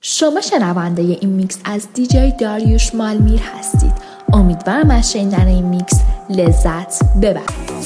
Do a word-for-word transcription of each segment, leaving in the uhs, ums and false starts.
شما شنونده این میکس از دیجی داریوش مالمیر هستید. امیدوارم از شنیدن این میکس لذت ببرید.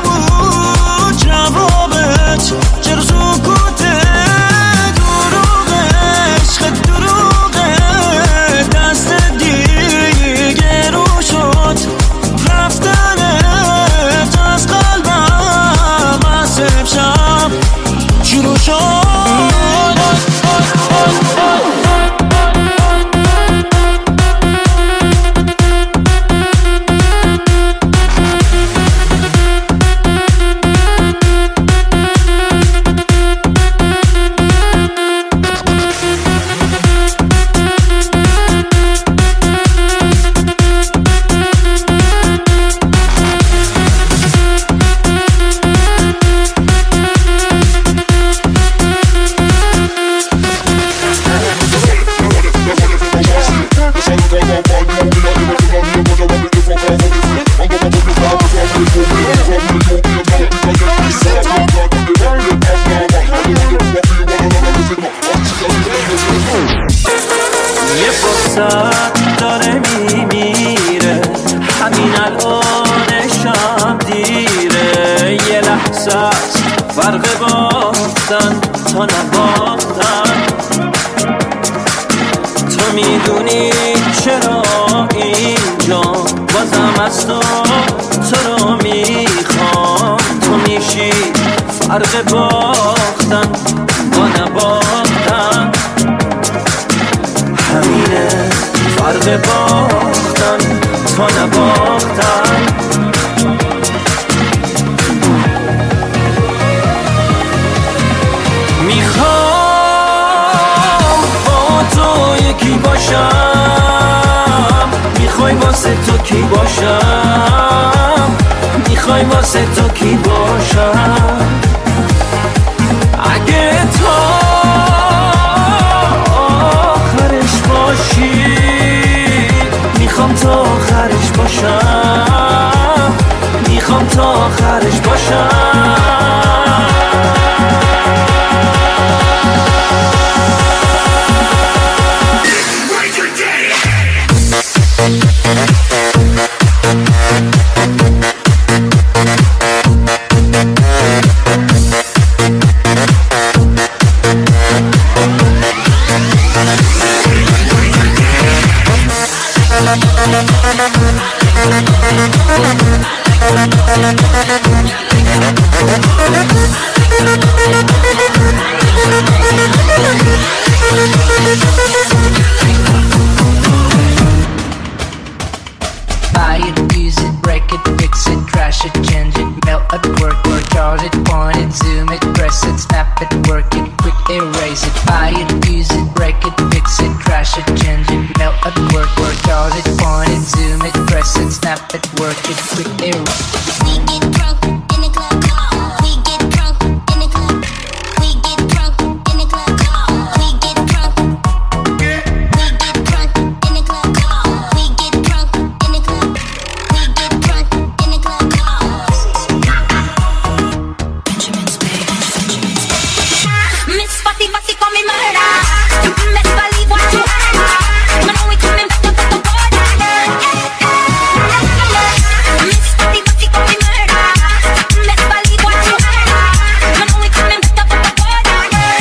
دروغ واسط داره میمیره، همین الانشم دیره. یه لحظه است فرق باختن تا نباختن. تو میدونی چرا اینجا بازم از تو تو رو میخوام. تو میشی فرق باختن با نباختن، همینه فرق باختن تا نباختن. میخوام با تو یکی باشم، میخوای واسه تو کی باشم، میخوای واسه تو کی باشم. اگه تو آخرش باشی میخوام تا آخرش باشم، میخوام تا آخرش باشم. Buy it, use it, break it, fix it, crash it, change it, melt it, work, work, charge it, point it, zoom it, press it, snap it, work it, quick erase it. Buy it, use it, break it, fix it, crash it, change it, melt it, work, work, charge it, point it, zoom it, press it, snap it, work it, quick erase it. We get drunk in the club. We get drunk in the club. We get drunk in the club. We get drunk. We get drunk in the club. We get drunk in the club. We get drunk in the club. Benjamin's Bay, Benjamin's Bay. Miss Fatty Fatty call me murder. You best believe what you heard. You know we coming back up at the border. Miss Fatty Fatty call me murder. Best believe what you heard. You know we coming back up at the border.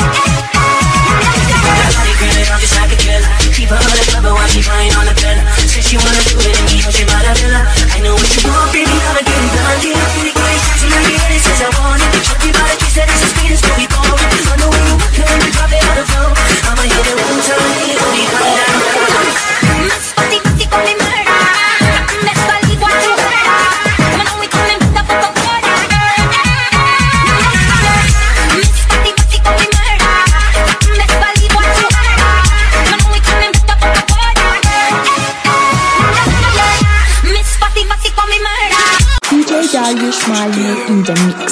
I'm just like a killer. Keep her on the cover while she crying on the bed. Said she wanna do it and me, but she might have been. I know what you want, baby, I'ma get it done. Get up in the great shots and I get it, says I want it. Shorty by the kiss that is the speed, it's gonna be born. I know when you walk in, you drop it on the floor. I'ma hit it one time, it gon' be coming down. Miss Fatty Fatty call me murder. Best believe what you heard. You know we coming back up at the border. Miss Fatty Fatty call me murder. Best believe what you heard. You know we coming back up at the border. Miss Fatty Fatty call me murder. D J Dariush Malmir in the mix.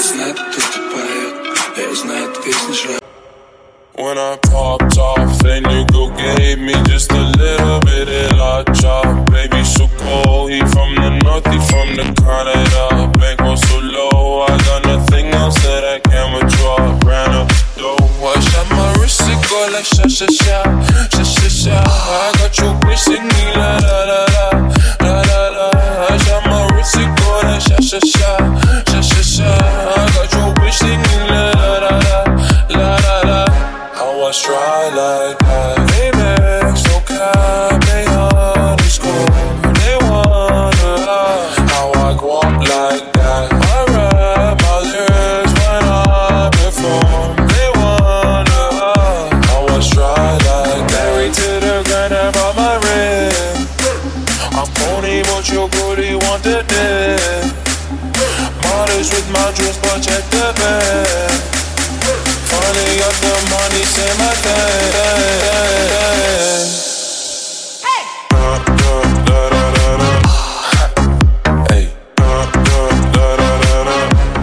When I popped off, that nigga gave me just a little bit of la chop. Baby, so cold, he from the north, he from the Canada. Bankroll so low, I got nothing else that I can withdraw. Ran up the dough, I shot my wrist, it go like sha sha sha, sha sha sha. I got your bitch singing la la la la, la la la. I shot my wrist, it go like sha sha sha, sha sha sha. I got your bitch singing la la la la, la la la. How I try like that, baby, so calm, they underscore. They wonder how I go up like that. I rap my lyrics when I perform. They wonder how I try like that. Married to the grind, I brought my ring. I'm pony, but your booty want the dick. Modest with my dress, but check the bag. Finally got the money, say my thing. Hey. Da, da, da, da, da, da. Hey. Da, da, da, da, da, da.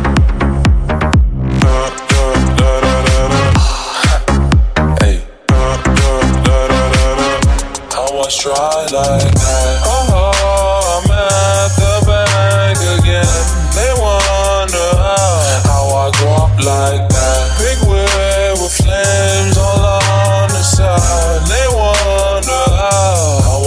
Da, da, da, da, da, da. Hey. Da, da, da, da, da, da. I was try like that. Oh, I'm at the bank again. They wonder how I go up like that. Big wheel with flames all on the side. They wonder how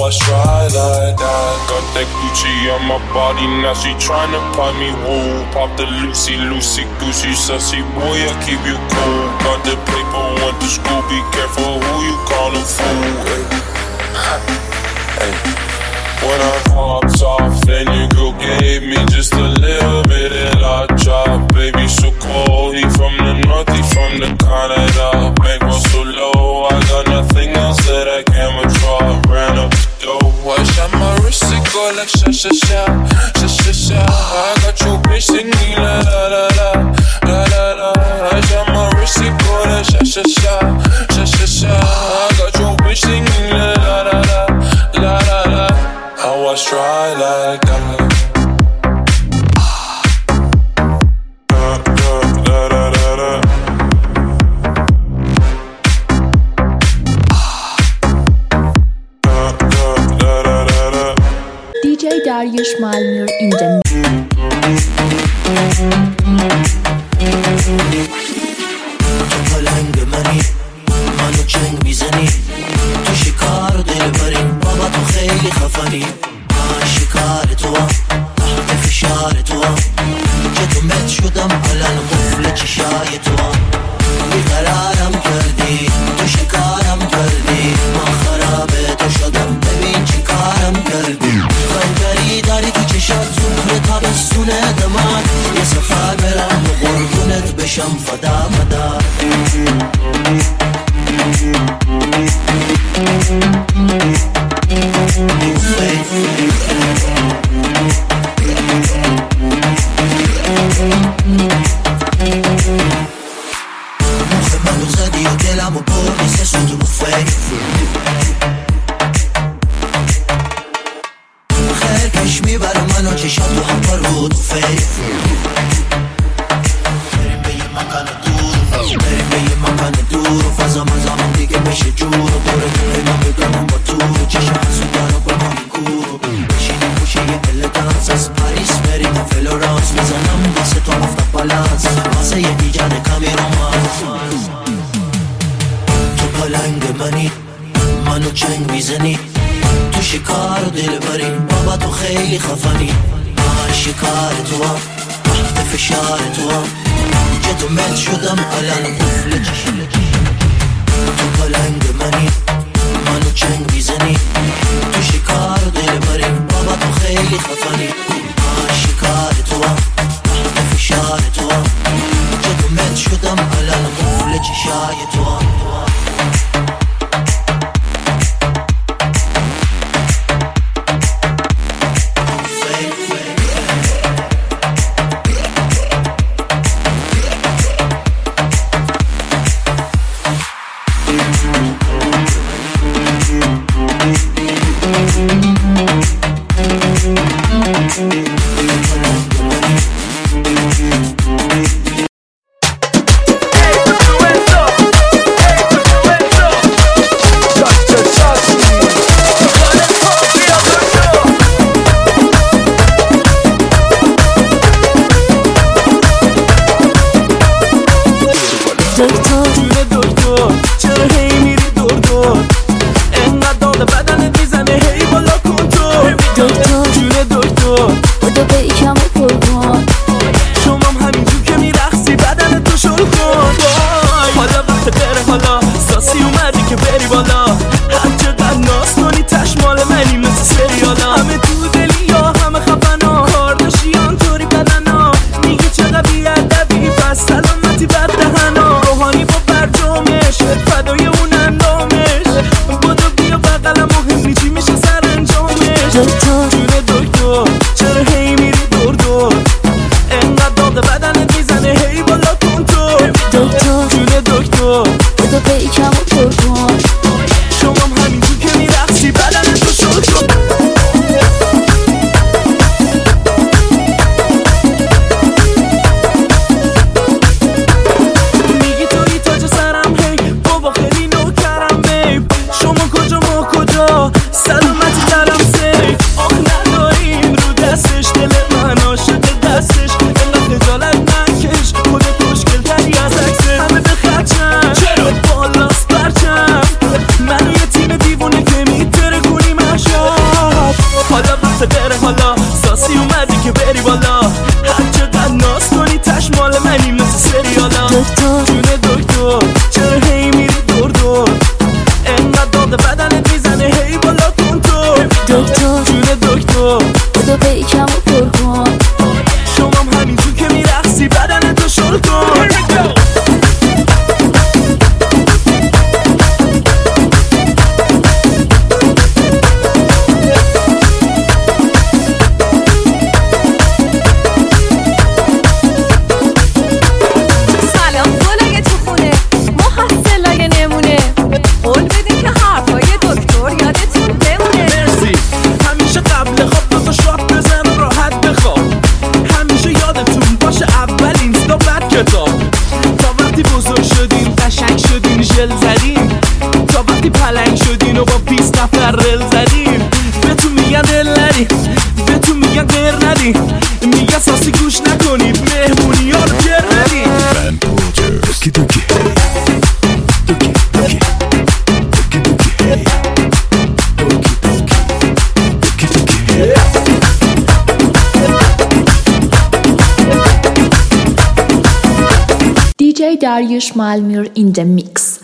on my body, now she tryna pop me, woo. Pop the Lucy, Lucy, Goosey, sussy boy, I keep you cool. Got the paper, went to school, be careful who you callin' fool. Hey. Hey. When I popped off, then your girl gave me just a little bit of la chop. Baby, so cold, he from the north, he from the Canada. Bankroll so low, I got nothing else that I can withdraw. Ran up the door, I shot my wrist, it go like sha sha sha, sha sha sha. I got your bitch singing la la la la, la la la. I shot my wrist, it go like sha sha sha, sha sha sha. I got your bitch singing la la la la, la la la. I was try like that. دی جی داریوش مالمیر in the تو پلنگ منی منو چنگ میزنی تو شکار و دل بریم بابا تو خیلی خفنی من شکار تو هم تحت فشار تو هم که تو مت شدم الان قفل چشای تو هم بیقرارم کردی تو شکارم کردی من خرابه تو شدم ببین چی کارم کردی خنجری داری تو چشات زهر تابستونه دمار یه سفر برم و قربونت بشم فدا مدا مخ منو زدی و دلم و بردی سه سوتو بفه خیر کش میبره منو چشات تو هم پر بود فی بریم به یه مکان دور بریم به یه مکان دور و فضا مزامون دیگه بشه جور و دوره دوره من بگم با تو چشم سودان و با من کور بشینیم خوشه یه الگانس از پاریس بریم تا فلورانس میزنم واسه تو هفته بالانس واسه یه دیجان کمی رومانس تو پلنگ منی منو چنگ میزنی تو شکار و دل بریم بابا تو خیلی خفنی من شکار تو هم تحت فشار تو هم که تو مت شدم الان قفل چشم تو پلنگ منی منو چنگ میزنی تو شکار و دل بریم بابا تو خیلی خفنی من شکار تو هم تحت فشار تو هم که تو مت شدم الان قفل چشای تو هم حالا دکتر جون دکتر بودو پیکم و پر کن شما هم همینجور که میرقصی بدن تو شروع کن تا وقتی پلنگ شدین و با بیست نفر رل زدین بهتون میگن دل ندین بهتون میگن غیر ندین میگن ساسی گوش نکنید مهمونی ها رو گر ندین من پوتر دوکی دوکی دوکی دوکی دوکی دوکی دوکی دوکی دی جی Dariush Malmur in the mix.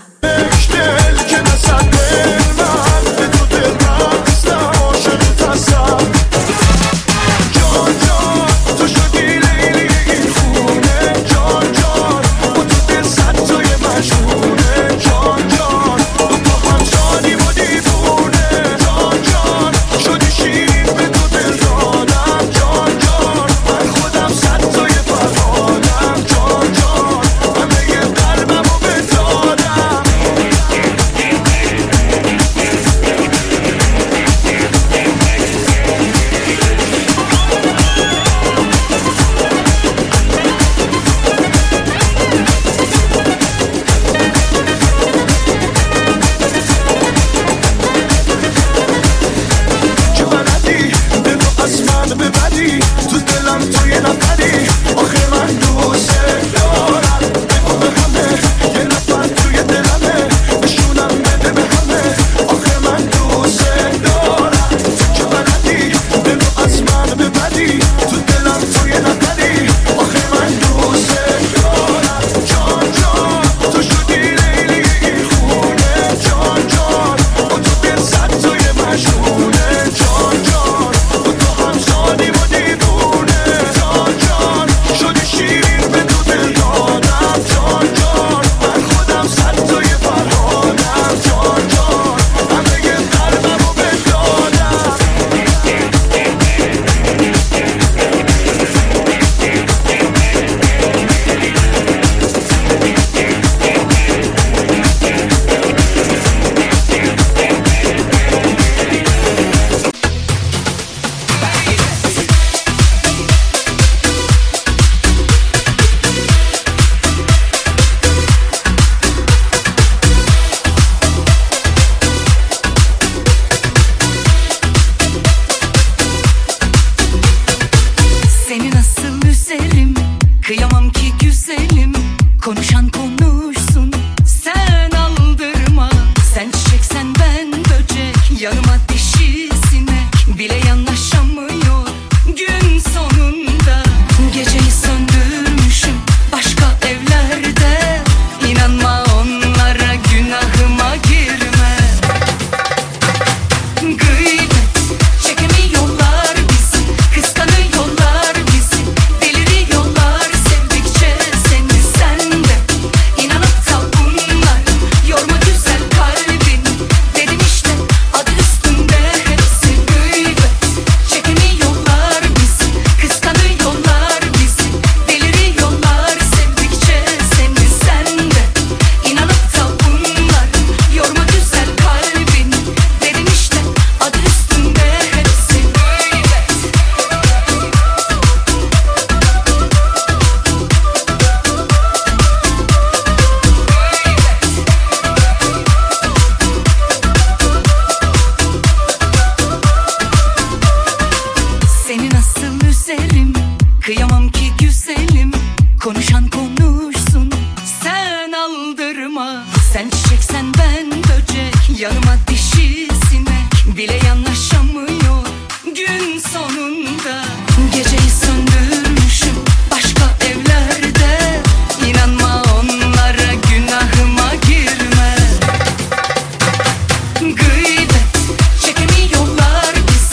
Gıybet çekemiyorlar bizi.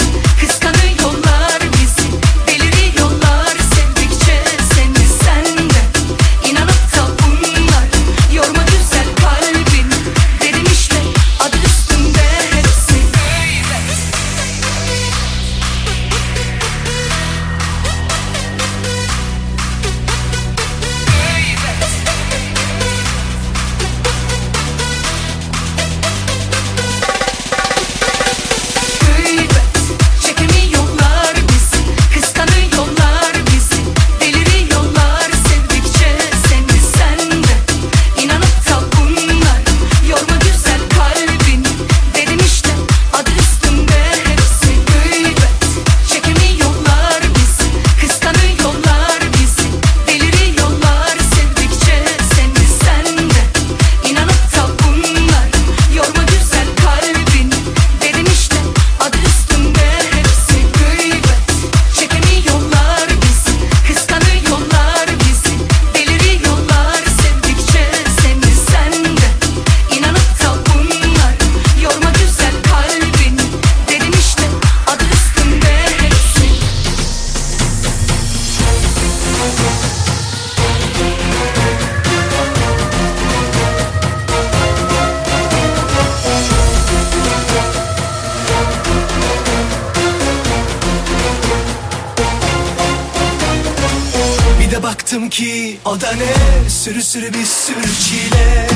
baktım ki o da ne, sürü sürü bir sürü çile.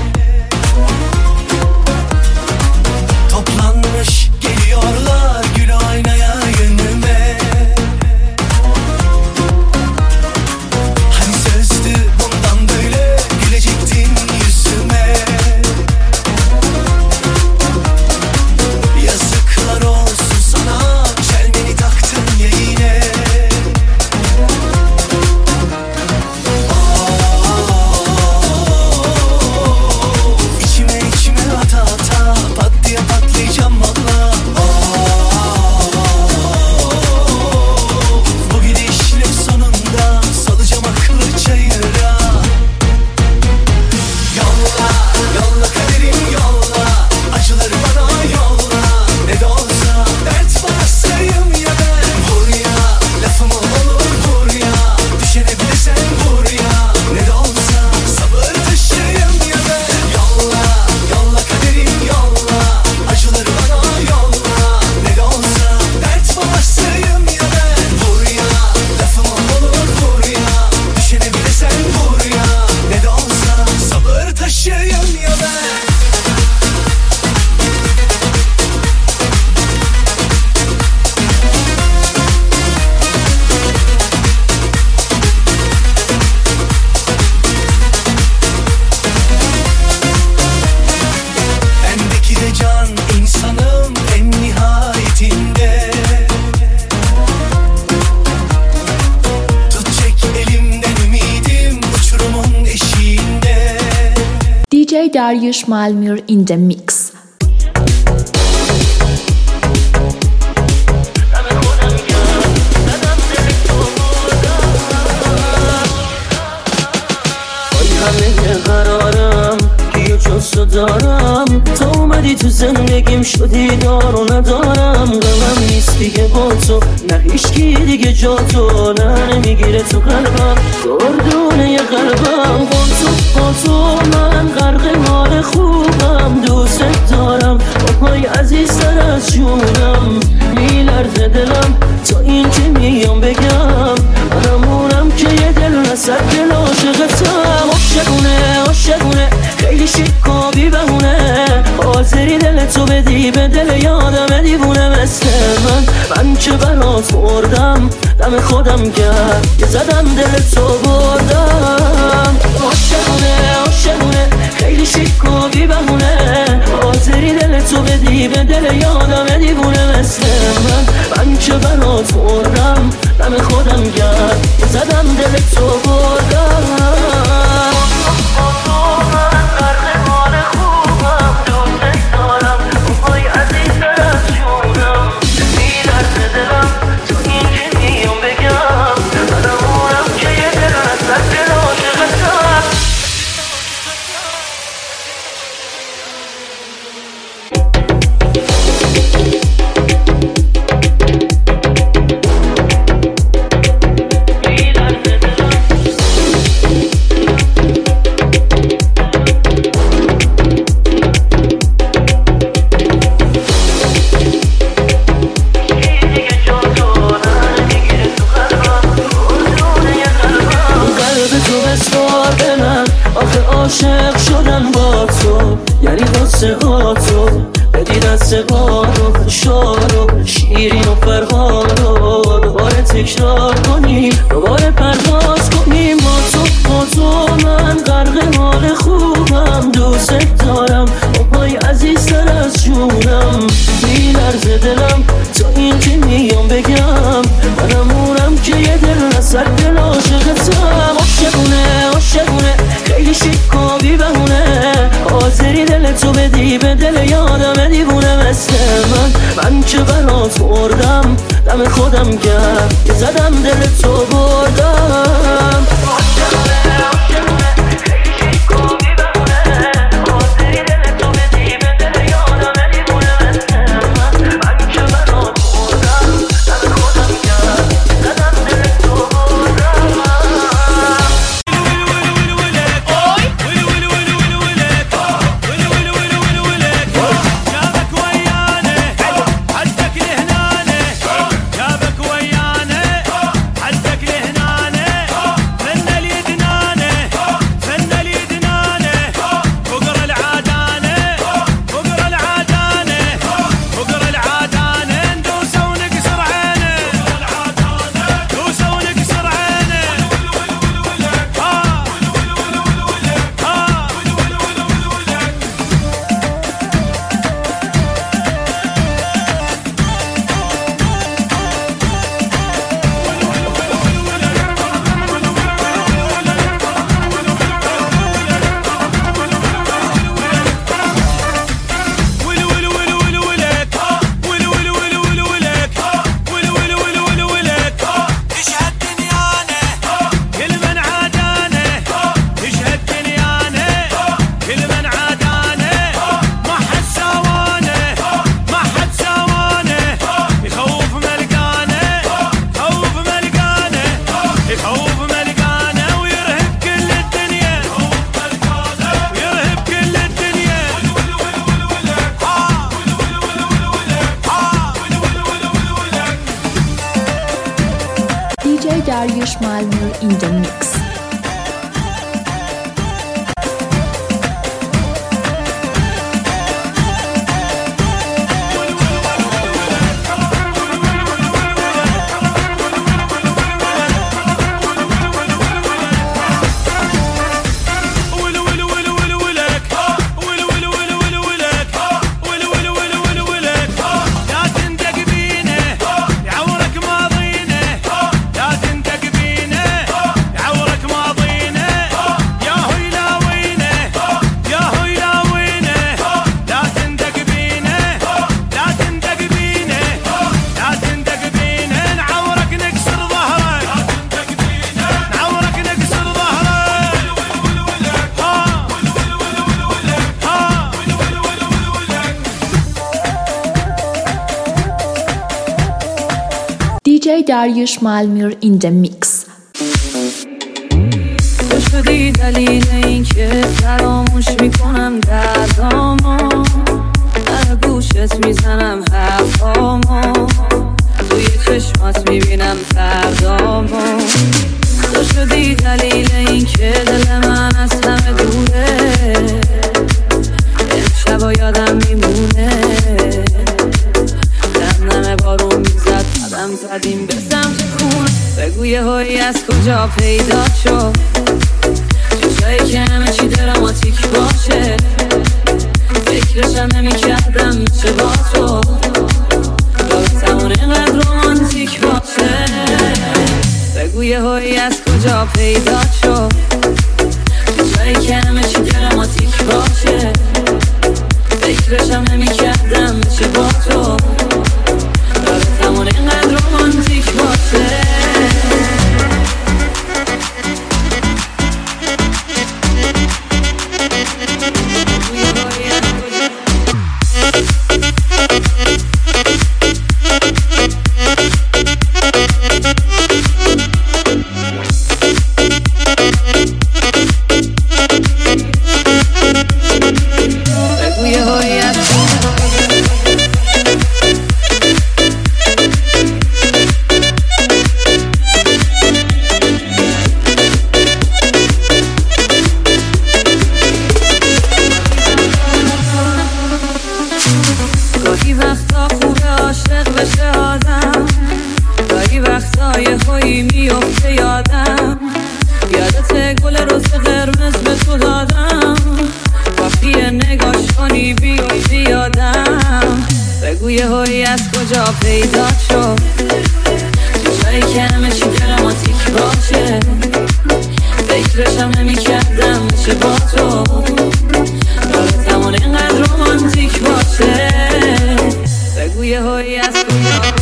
Toplanmış geliyorlar gül aynaya yönüme. Hani sözdü bundan böyle gülecektin yüzüme. Yazıklar olsun sana, çelmeni taktın ya yine. İçime içime ata ata pat diye patlayacağım valla. Bu gidişle sonunda salacağım aklı çayıra. Yolla, yolla kaderim yolla, acıları bana yolla. Ne de olsa dert varsayım ya ben. Vur ya, lafımı olur vur ya, düşene bile sen vur ya. Ne de olsa sabır taşıyım ya ben. Yolla, yolla kaderim yolla, acıları bana yolla. Ne de olsa dert varsayım ya ben. Vur ya, lafımı olur vur ya, düşene bile sen vur ya. Ne de olsa sabır taşıyım ya ben. Bendeki de can insanım en nihayetinde. Tut çek elimden ümidim uçurumun eşiğinde. D J Dariush Malmur in the mix. همه قرارم که جز تو دارم. تا اومدی تو زندگیم شدی دار و ندارم. غمم نیست دیگه با تو، نه هیچکی دیگه جا تو. نه نمیگیره تو قلبم دردونه یه قلبم. با تو با تو من غرق مال خوبم. دوست دارم بابای عزیزتر از جونم. میلرزه دلم تا این که میام بگم منمونم که یه دل نسد دل عاشقتم. عاشقونه عاشقونه خیلی شیک و بی بهونه، حاضری دل تو بدی به دل یادم دیوونه مثل من. من که برات مردم دم خودم کرد که زدم دل تو بردم. عاشقونه عاشقونه خیلی شیک و بی بهونه، حاضری دل تو بدی به دل یادم دیوونه مثل من. من که برات مردم دم خودم کرد که زدم دل تو بردم. عاشق شدن با تو یعنی قصه ها تو بدی دست بارو شارو شیرین و فرهاد رو دوباره تکرار کنی، دوباره پرواز کنیم با تو با تو. من غرق حال خوبم، دوست دارم بابای عزیزتر از جونم. میلرزه دلم تا این که میام بگم منمونم که یه دل نسد دل عاشقتم. عاشقونه عاشقونه خیلی شیک و بی بهونه، حاضری دل تو بدی به دل یادم دیوونه مثل من. من که برات مردم دم خودم کرد که زدم دل تو بردم. عاشقونه عاشقونه خیلی شیک و بی بهونه، حاضری دل تو بدی به دل یادم دیوونه مثل من. من که برات مردم دم خودم کرد که زدم دل تو بردم. جابك ويانا حدك لهنا Dariush Malmur in the mix. دی جی Dariush Malmur in the mix. تو شدی دلیل این که فراموش میکنم دردامو، در گوشت میزنم حرفامو، توی چشمات میبینم فردامو. تو شدی دلیل این که دل من از همه دوره، امشبا یادم میمونه، دم نمه بارون میزد قدم زدیم به سمت خونه. بگو یه هایی از کجا پیدا شد، چشایی که همه چی دراماتیک باشه، فکرشم نمی کردم میشه با تو رابطمون اینقدر رومانتیک باشه. بگو یه هایی از کجا پیدا شد، چشایی که همه چی دراماتیک باشه، فکرشم نمی کردم میشه با تو رابطمون اینقدر رومانتیک باشه. گاهی وقتا خوبه عاشق بشه آدم، گاهی وقتا یه هایی میفته یادم، یادت گل روز قرمز به تو دادم، وقتی نگاش کنی بیفتی یادم. بگو یه هایی از کجا پیدا شد، چشایی که همه چی دراماتیک باشه، فکرشم نمی کردم میشه با تو رابطمون اینقدر رومانتیک باشه. بگو یه هایی از کجا